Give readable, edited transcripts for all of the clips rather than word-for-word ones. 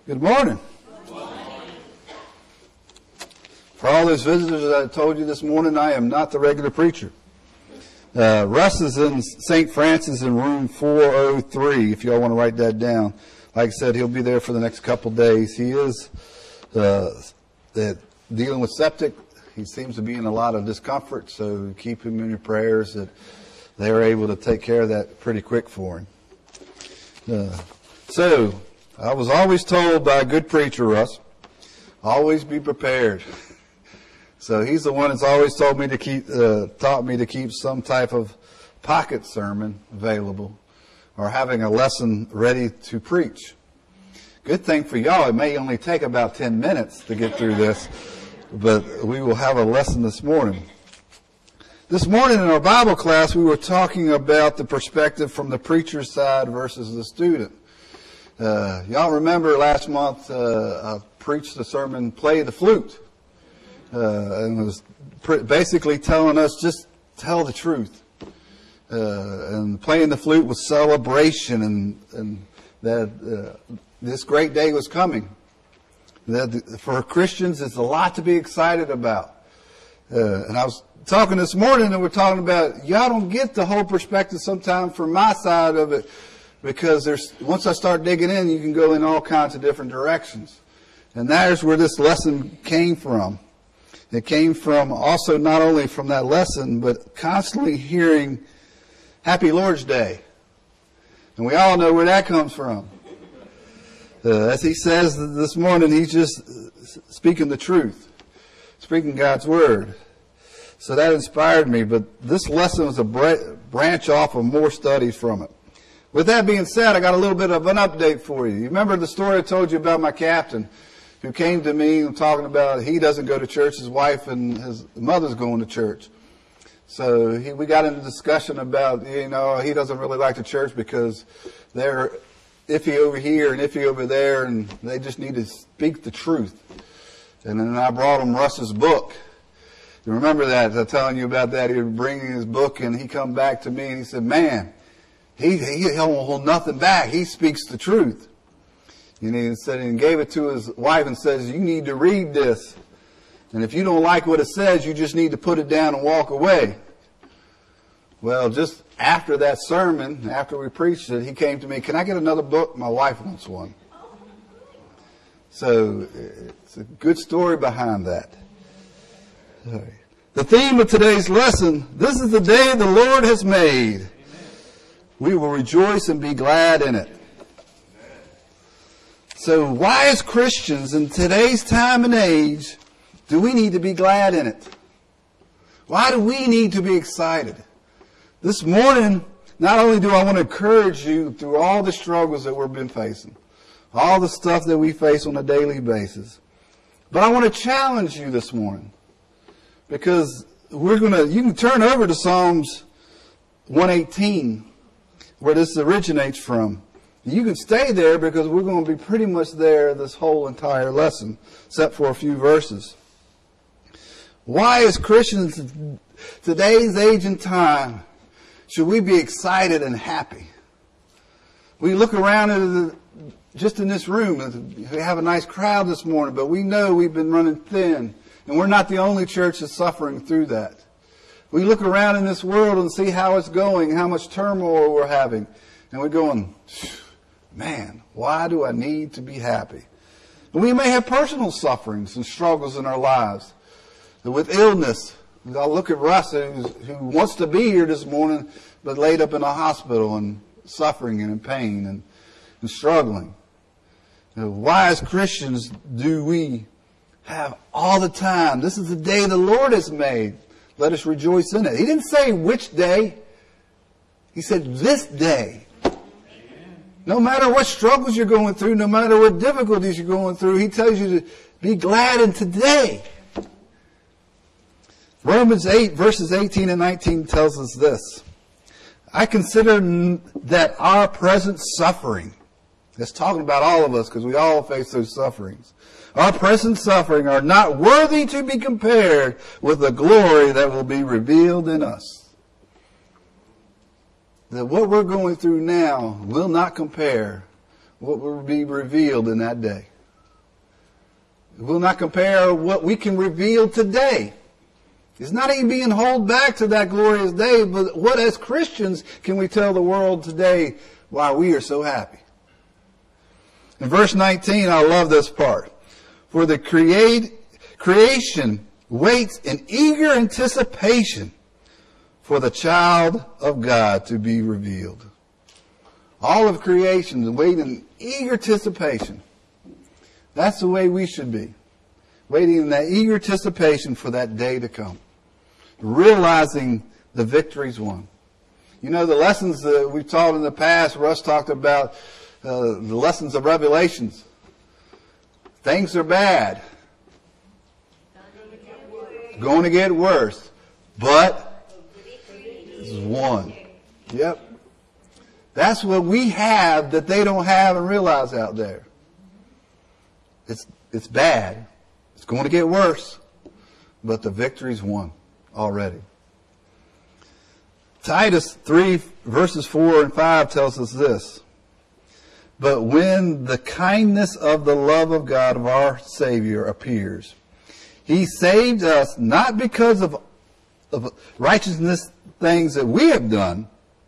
Good morning. For all those visitors that I told you this morning, I am not the regular preacher. Russ is in St. Francis in room 403, if y'all want to write that down. Like I said, he'll be there for the next couple days. He is dealing with septic. He seems to be in a lot of discomfort, so keep him in your prayers that they're able to take care of that pretty quick for him. So, I was always told by a good preacher, Russ, always be prepared. So he's the one that's always told me to taught me to keep some type of pocket sermon available or having a lesson ready to preach. Good thing for y'all, it may only take about 10 minutes to get through this, but we will have a lesson this morning. This morning in our Bible class, we were talking about the perspective from the preacher's side versus the student. Y'all remember last month I preached the sermon, Play the Flute. And was basically telling us just tell the truth. And playing the flute was celebration and that this great day was coming. That for Christians, it's a lot to be excited about. And I was talking this morning and we're talking about, y'all don't get the whole perspective sometimes from my side of it because once I start digging in, you can go in all kinds of different directions. And there's where this lesson came from. It came from also not only from that lesson, but constantly hearing Happy Lord's Day. And we all know where that comes from. As he says this morning, he's just speaking the truth, speaking God's Word. So that inspired me, but this lesson was a branch off of more studies from it. With that being said, I got a little bit of an update for you. You remember the story I told you about my captain who came to me talking about he doesn't go to church, his wife and his mother's going to church. So we got into discussion about, he doesn't really like the church because they're iffy over here and iffy over there and they just need to speak the truth. And then I brought him Russ's book. You remember that? I was telling you about that. He was bringing his book and he come back to me and he said, man, he don't hold nothing back. He speaks the truth. And he said, and gave it to his wife and says, you need to read this. And if you don't like what it says, you just need to put it down and walk away. Well, just after that sermon, after we preached it, he came to me, can I get another book? My wife wants one. So it's a good story behind that. The theme of today's lesson, this is the day the Lord has made. We will rejoice and be glad in it. So why as Christians in today's time and age do we need to be glad in it? Why do we need to be excited? This morning, not only do I want to encourage you through all the struggles that we've been facing, all the stuff that we face on a daily basis, but I want to challenge you this morning because you can turn over to Psalms 118 where this originates from. You can stay there because we're going to be pretty much there this whole entire lesson, except for a few verses. Why as Christians in today's age and time should we be excited and happy? We look around just in this room, we have a nice crowd this morning, but we know we've been running thin, and we're not the only church that's suffering through that. We look around in this world and see how it's going, how much turmoil we're having, and we're going, man, why do I need to be happy? And we may have personal sufferings and struggles in our lives. With illness, I look at Russ who wants to be here this morning, but laid up in a hospital and suffering and in pain and struggling. Why as Christians do we have all the time? This is the day the Lord has made. Let us rejoice in it. He didn't say which day. He said this day. No matter what struggles you're going through, no matter what difficulties you're going through, he tells you to be glad in today. Romans 8 verses 18 and 19 tells us this. I consider that our present suffering, it's talking about all of us because we all face those sufferings. Our present suffering are not worthy to be compared with the glory that will be revealed in us. That what we're going through now will not compare what will be revealed in that day. We'll not compare what we can reveal today. It's not even being held back to that glorious day, but what as Christians can we tell the world today why we are so happy? In verse 19, I love this part. For the creation waits in eager anticipation for the child of God to be revealed. All of creation is waiting in eager anticipation. That's the way we should be. Waiting in that eager anticipation for that day to come. Realizing the victory's won. You know, the lessons that we've taught in the past, Russ talked about the lessons of Revelations. Things are bad. Going to get worse. But it's won. Yep. That's what we have that they don't have and realize out there. It's bad. It's going to get worse. But the victory's won already. Titus 3 verses 4 and 5 tells us this. But when the kindness of the love of God of our Savior appears, He saved us not because of righteousness things that we have done,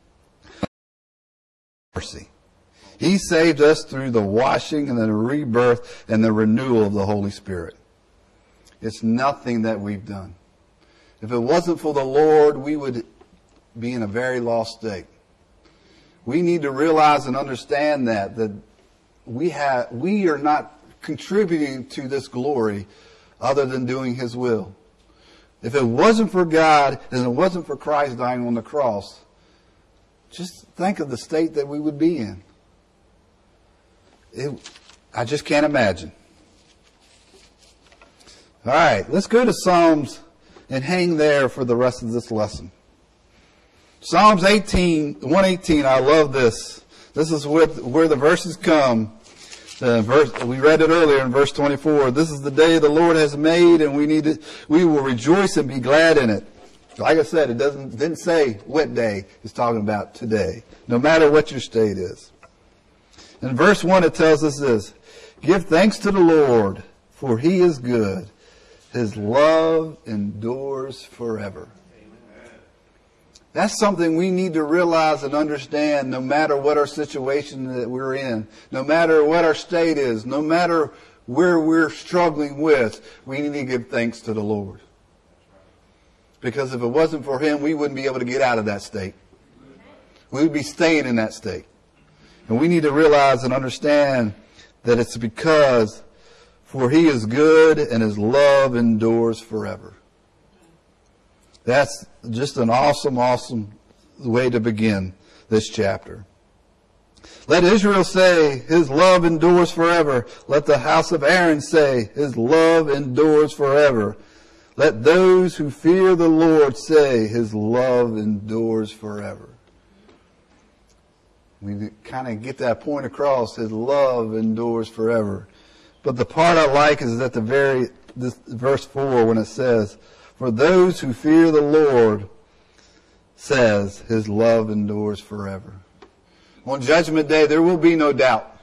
mercy. He saved us through the washing and the rebirth and the renewal of the Holy Spirit. It's nothing that we've done. If it wasn't for the Lord, we would be in a very lost state. We need to realize and understand that we are not contributing to this glory other than doing His will. If it wasn't for God and it wasn't for Christ dying on the cross, just think of the state that we would be in. I just can't imagine. All right, let's go to Psalms and hang there for the rest of this lesson. Psalms 118, I love this. This is where the verses come. We read it earlier in verse 24. This is the day the Lord has made, and we will rejoice and be glad in it. Like I said, it didn't say what day. It's talking about today, no matter what your state is. In verse 1, it tells us this. Give thanks to the Lord, for He is good. His love endures forever. That's something we need to realize and understand no matter what our situation that we're in, no matter what our state is, no matter where we're struggling with, we need to give thanks to the Lord. Because if it wasn't for Him, we wouldn't be able to get out of that state. We would be staying in that state. And we need to realize and understand that it's because for He is good and His love endures forever. That's just an awesome, awesome way to begin this chapter. Let Israel say, His love endures forever. Let the house of Aaron say, His love endures forever. Let those who fear the Lord say, His love endures forever. We kind of get that point across. His love endures forever. But the part I like is at this verse 4 when it says, for those who fear the Lord says His love endures forever. On Judgment Day, there will be no doubt.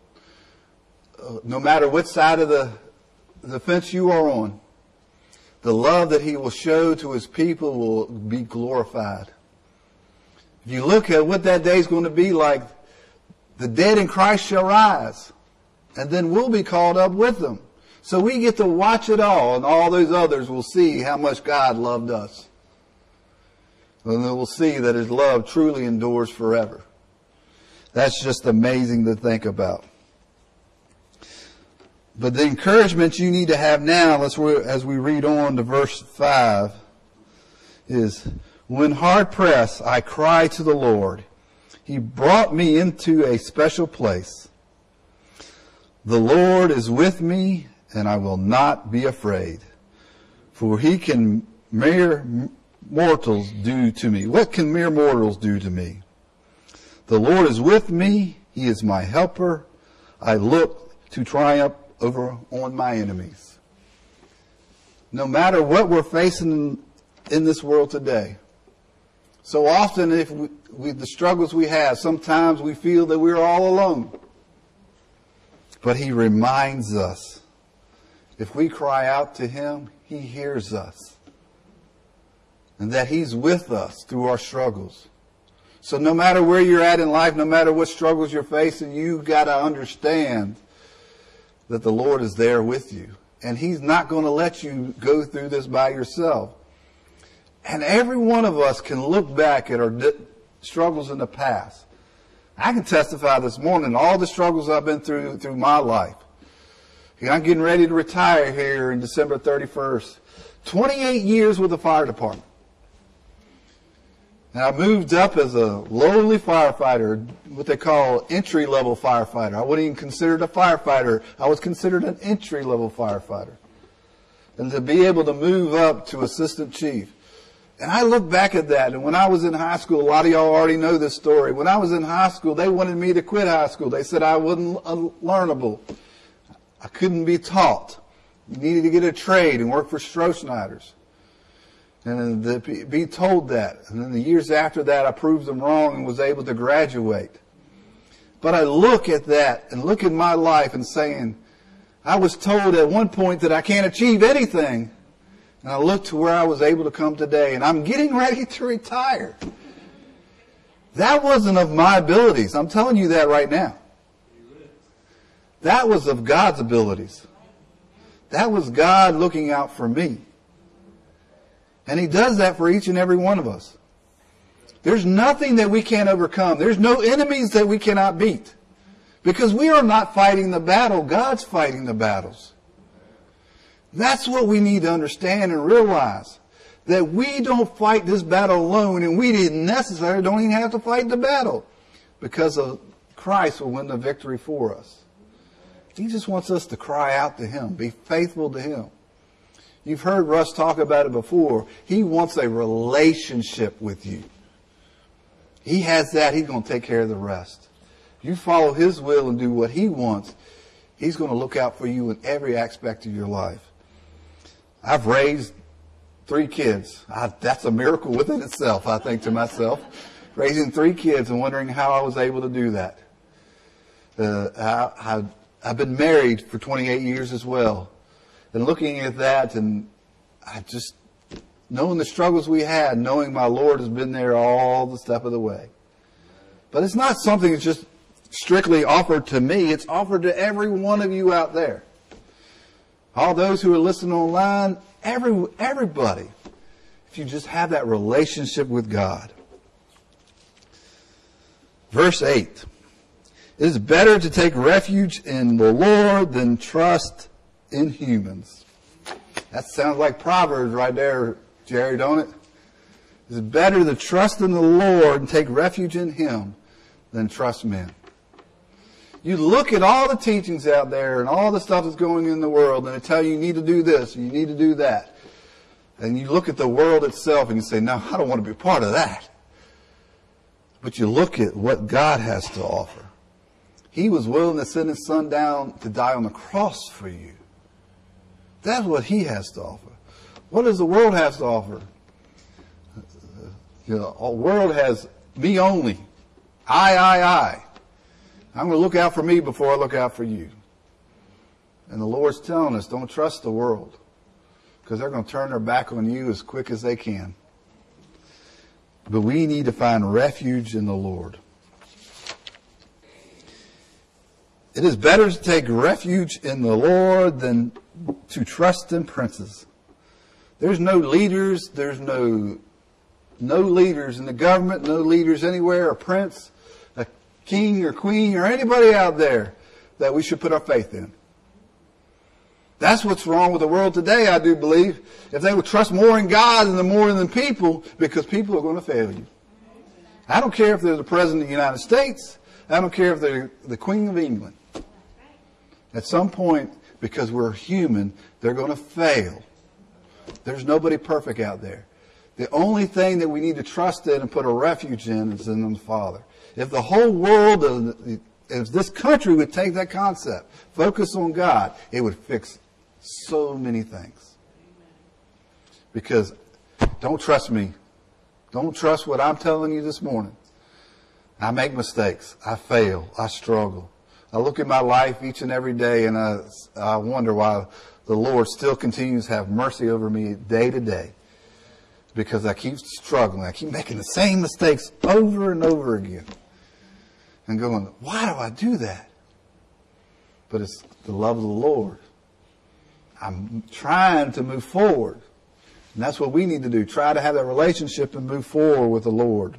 No matter what side of the fence you are on, the love that He will show to His people will be glorified. If you look at what that day is going to be like, the dead in Christ shall rise, and then we'll be called up with them. So we get to watch it all, and all those others will see how much God loved us. And they will see that His love truly endures forever. That's just amazing to think about. But the encouragement you need to have now, as we read on to verse 5, is, when hard pressed, I cry to the Lord. He brought me into a special place. The Lord is with me, and I will not be afraid. For He can mere mortals do to me. What can mere mortals do to me? The Lord is with me. He is my helper. I look to triumph on my enemies. No matter what we're facing in this world today, so often the struggles we have, sometimes we feel that we're all alone. But He reminds us if we cry out to Him, He hears us. And that He's with us through our struggles. So no matter where you're at in life, no matter what struggles you're facing, you've got to understand that the Lord is there with you. And He's not going to let you go through this by yourself. And every one of us can look back at our struggles in the past. I can testify this morning, all the struggles I've been through my life. I'm getting ready to retire here in December 31st. 28 years with the fire department. And I moved up as a lowly firefighter, what they call entry-level firefighter. I wasn't even considered a firefighter. I was considered an entry-level firefighter. And to be able to move up to assistant chief. And I look back at that, and when I was in high school, a lot of y'all already know this story. When I was in high school, they wanted me to quit high school. They said I wasn't learnable. I couldn't be taught. You needed to get a trade and work for Stroh-Schneiders. And to be told that. And then the years after that, I proved them wrong and was able to graduate. But I look at that and look at my life and saying, I was told at one point that I can't achieve anything. And I look to where I was able to come today. And I'm getting ready to retire. That wasn't of my abilities. I'm telling you that right now. That was of God's abilities. That was God looking out for me. And He does that for each and every one of us. There's nothing that we can't overcome. There's no enemies that we cannot beat. Because we are not fighting the battle. God's fighting the battles. That's what we need to understand and realize. That we don't fight this battle alone, and we didn't necessarily don't even have to fight the battle. Because of Christ will win the victory for us. He just wants us to cry out to Him. Be faithful to Him. You've heard Russ talk about it before. He wants a relationship with you. He has that. He's going to take care of the rest. If you follow His will and do what He wants, He's going to look out for you in every aspect of your life. I've raised 3 kids. That's a miracle within itself, I think to myself. Raising 3 kids and wondering how I was able to do that. I've been married for 28 years as well. And looking at that, and I just, knowing the struggles we had, knowing my Lord has been there all the step of the way. But it's not something that's just strictly offered to me. It's offered to every one of you out there. All those who are listening online, everybody. If you just have that relationship with God. Verse 8. It is better to take refuge in the Lord than trust in humans. That sounds like Proverbs right there, Jerry, don't it? It's better to trust in the Lord and take refuge in Him than trust men. You look at all the teachings out there and all the stuff that's going in the world, and they tell you need to do this and you need to do that. And you look at the world itself and you say, no, I don't want to be part of that. But you look at what God has to offer. He was willing to send His Son down to die on the cross for you. That's what He has to offer. What does the world have to offer? The world has me only. I. I'm going to look out for me before I look out for you. And the Lord's telling us, don't trust the world. Because they're going to turn their back on you as quick as they can. But we need to find refuge in the Lord. It is better to take refuge in the Lord than to trust in princes. There's no leaders. There's no leaders in the government, no leaders anywhere, a prince, a king or queen, or anybody out there that we should put our faith in. That's what's wrong with the world today, I do believe. If they would trust more in God than more than people, because people are going to fail you. I don't care if they're the President of the United States. I don't care if they're the Queen of England. At some point, because we're human, they're going to fail. There's nobody perfect out there. The only thing that we need to trust in and put a refuge in is in the Father. If the whole world, if this country would take that concept, focus on God, it would fix so many things. Because don't trust me. Don't trust what I'm telling you this morning. I make mistakes. I fail. I struggle. I look at my life each and every day and I wonder why the Lord still continues to have mercy over me day to day, because I keep struggling. I keep making the same mistakes over and over again. And going, why do I do that? But it's the love of the Lord. I'm trying to move forward. And that's what we need to do. Try to have that relationship and move forward with the Lord.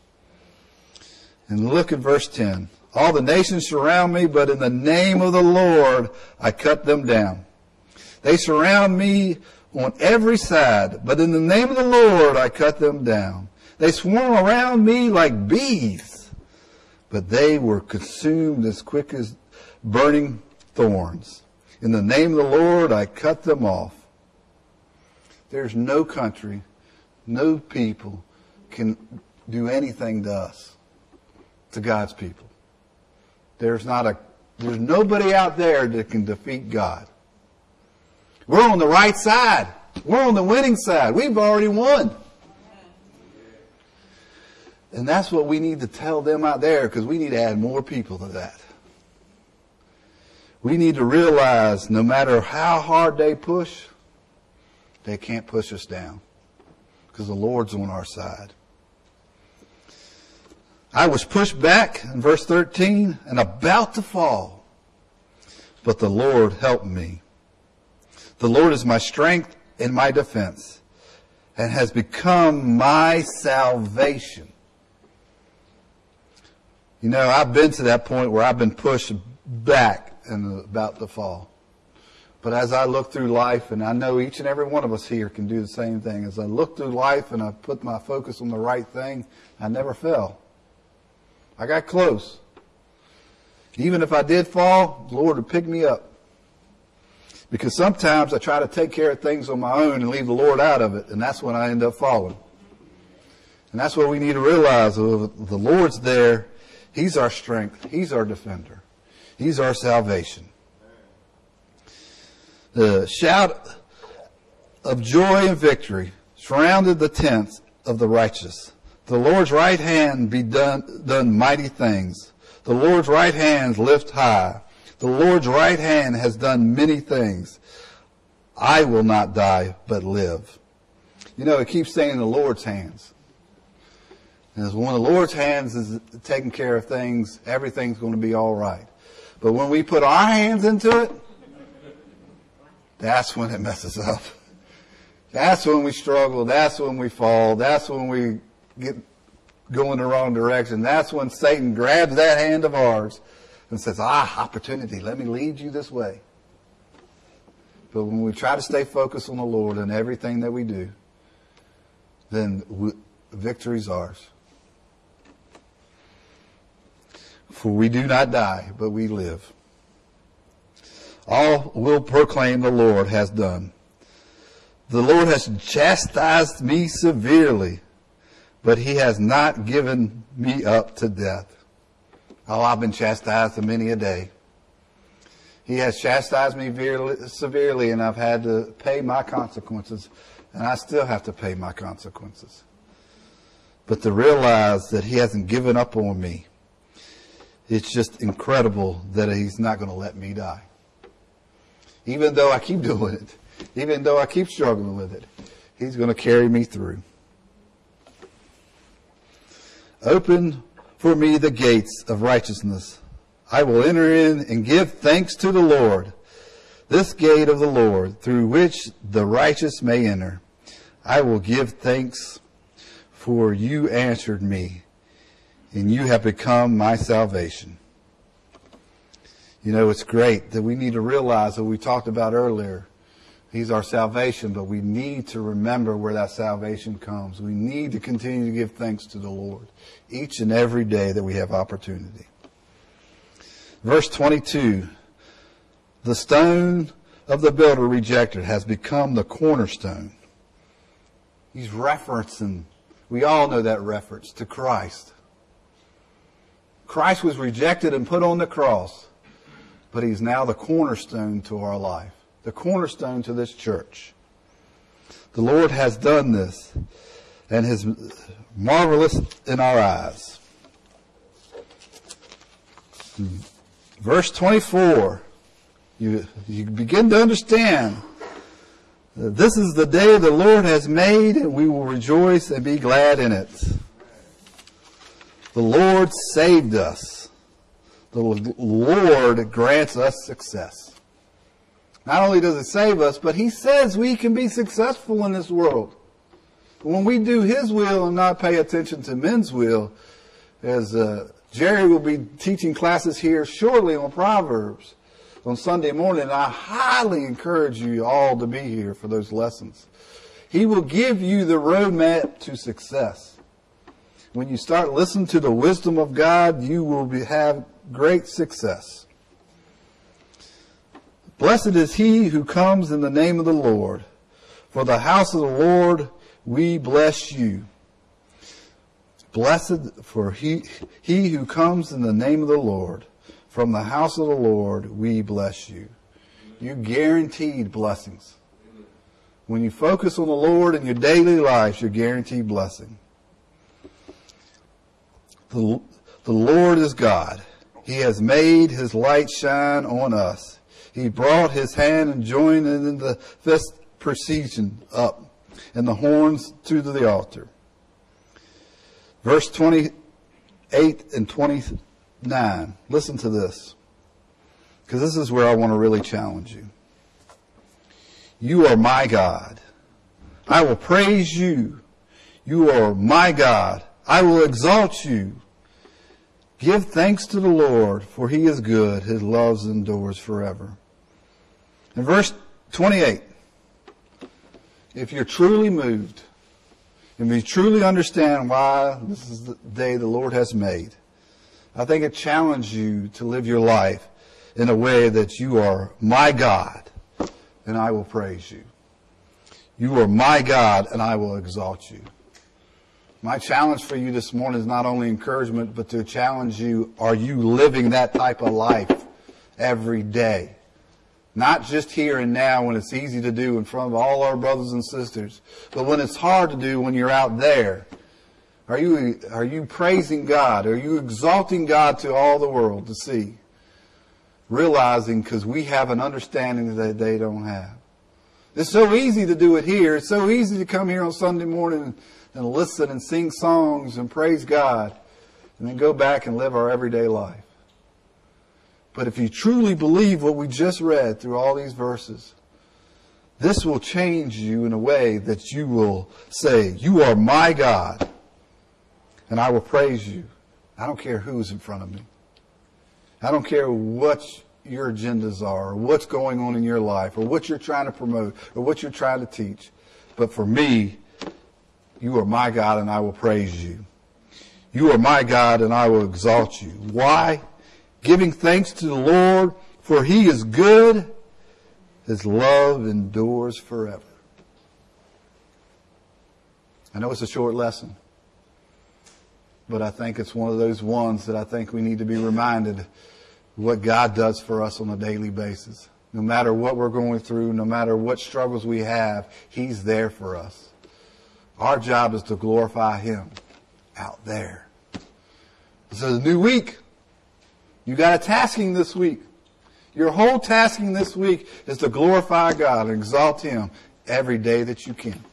And look at verse 10. All the nations surround me, but in the name of the Lord I cut them down. They surround me on every side, but in the name of the Lord I cut them down. They swarm around me like bees, but they were consumed as quick as burning thorns. In the name of the Lord I cut them off. There's no country, no people can do anything to us, to God's people. There's nobody out there that can defeat God. We're on the right side. We're on the winning side. We've already won. And that's what we need to tell them out there, because we need to add more people to that. We need to realize no matter how hard they push, they can't push us down, because the Lord's on our side. I was pushed back in verse 13 and about to fall, but the Lord helped me. The Lord is my strength and my defense, and has become my salvation. You know, I've been to that point where I've been pushed back and about to fall. But as I look through life, and I know each and every one of us here can do the same thing, as I look through life and I put my focus on the right thing, I never fell. I got close. Even if I did fall, the Lord would pick me up. Because sometimes I try to take care of things on my own and leave the Lord out of it, and that's when I end up falling. And that's what we need to realize. The Lord's there. He's our strength. He's our defender. He's our salvation. The shout of joy and victory surrounded the tents of the righteous. The Lord's right hand be done mighty things. The Lord's right hand lift high. The Lord's right hand has done many things. I will not die, but live. You know, it keeps saying the Lord's hands. And when the Lord's hands is taking care of things, everything's going to be all right. But when we put our hands into it, that's when it messes up. That's when we struggle. That's when we fall. That's when we get going the wrong direction. That's when Satan grabs that hand of ours and says, opportunity, let me lead you this way. But when we try to stay focused on the Lord in everything that we do, then victory's ours. For we do not die, but we live. All will proclaim the Lord has done. The Lord has chastised me severely, but he has not given me up to death. Oh, I've been chastised a many a day. He has chastised me severely, and I've had to pay my consequences, and I still have to pay my consequences. But to realize that he hasn't given up on me, it's just incredible that he's not going to let me die. Even though I keep doing it, even though I keep struggling with it, he's going to carry me through. Open for me the gates of righteousness. I will enter in and give thanks to the Lord. This gate of the Lord, through which the righteous may enter. I will give thanks, for you answered me, and you have become my salvation. You know, it's great that we need to realize what we talked about earlier. He's our salvation, but we need to remember where that salvation comes. We need to continue to give thanks to the Lord each and every day that we have opportunity. Verse 22, the stone of the builder rejected has become the cornerstone. He's referencing, we all know that reference, to Christ. Christ was rejected and put on the cross, but he's now the cornerstone to our life, the cornerstone to this church. The Lord has done this, and is marvelous in our eyes. Verse 24, you begin to understand that this is the day the Lord has made, and we will rejoice and be glad in it. The Lord saved us. The Lord grants us success. Not only does He save us, but He says we can be successful in this world. When we do His will and not pay attention to men's will, as Jerry will be teaching classes here shortly on Proverbs on Sunday morning, and I highly encourage you all to be here for those lessons. He will give you the roadmap to success. When you start listening to the wisdom of God, you will have great success. Blessed is he who comes in the name of the Lord. For the house of the Lord we bless you. Blessed for he who comes in the name of the Lord. From the house of the Lord we bless you. You guaranteed blessings. When you focus on the Lord in your daily life, you're guaranteed blessing. The Lord is God. He has made His light shine on us. He brought His hand and joined in the fist procession up and the horns to the altar. Verse 28 and 29. Listen to this, because this is where I want to really challenge you. You are my God. I will praise you. You are my God. I will exalt you. Give thanks to the Lord, for He is good. His love endures forever. In verse 28, if you're truly moved, and you truly understand why this is the day the Lord has made, I think it challenges you to live your life in a way that you are my God, and I will praise you. You are my God, and I will exalt you. My challenge for you this morning is not only encouragement, but to challenge you, are you living that type of life every day? Not just here and now when it's easy to do in front of all our brothers and sisters, but when it's hard to do when you're out there. Are you praising God? Are you exalting God to all the world to see? Realizing because we have an understanding that they don't have. It's so easy to do it here. It's so easy to come here on Sunday morning and listen and sing songs and praise God and then go back and live our everyday life. But if you truly believe what we just read through all these verses, this will change you in a way that you will say, you are my God, and I will praise you. I don't care who's in front of me. I don't care what your agendas are, or what's going on in your life, or what you're trying to promote, or what you're trying to teach. But for me, you are my God, and I will praise you. You are my God, and I will exalt you. Why? Giving thanks to the Lord, for He is good. His love endures forever. I know it's a short lesson, but I think it's one of those ones that I think we need to be reminded what God does for us on a daily basis. No matter what we're going through, no matter what struggles we have, He's there for us. Our job is to glorify Him out there. This is a new week. You got a tasking this week. Your whole tasking this week is to glorify God and exalt Him every day that you can.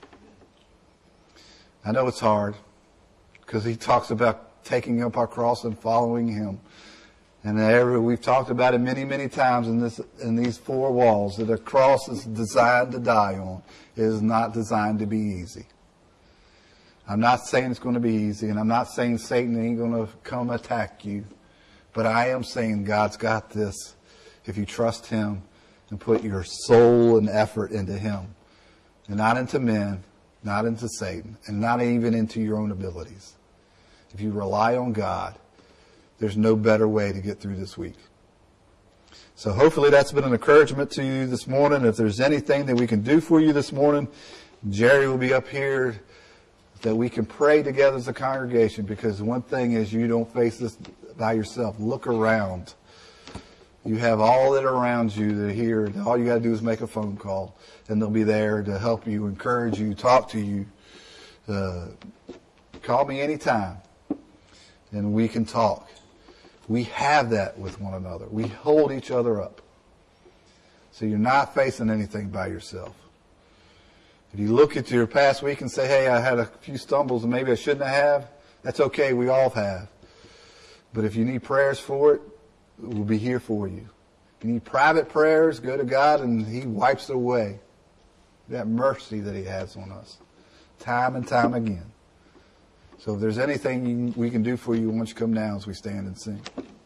I know it's hard because He talks about taking up our cross and following Him. And we've talked about it many, many times in these four walls, that a cross is designed to die on. It is not designed to be easy. I'm not saying it's going to be easy, and I'm not saying Satan ain't going to come attack you. But I am saying God's got this if you trust Him and put your soul and effort into Him. And not into men, not into Satan, and not even into your own abilities. If you rely on God, there's no better way to get through this week. So hopefully that's been an encouragement to you this morning. If there's anything that we can do for you this morning, Jerry will be up here that we can pray together as a congregation, because one thing is you don't face this by yourself. Look around. You have all that around you that are here. All you got to do is make a phone call, and they'll be there to help you, encourage you, talk to you. Call me anytime, and we can talk. We have that with one another. We hold each other up. So you're not facing anything by yourself. If you look at your past week and say, hey, I had a few stumbles and maybe I shouldn't have, that's okay. We all have. But if you need prayers for it, we'll be here for you. If you need private prayers, go to God and He wipes it away. That mercy that He has on us, time and time again. So if there's anything we can do for you, why don't you come down as we stand and sing.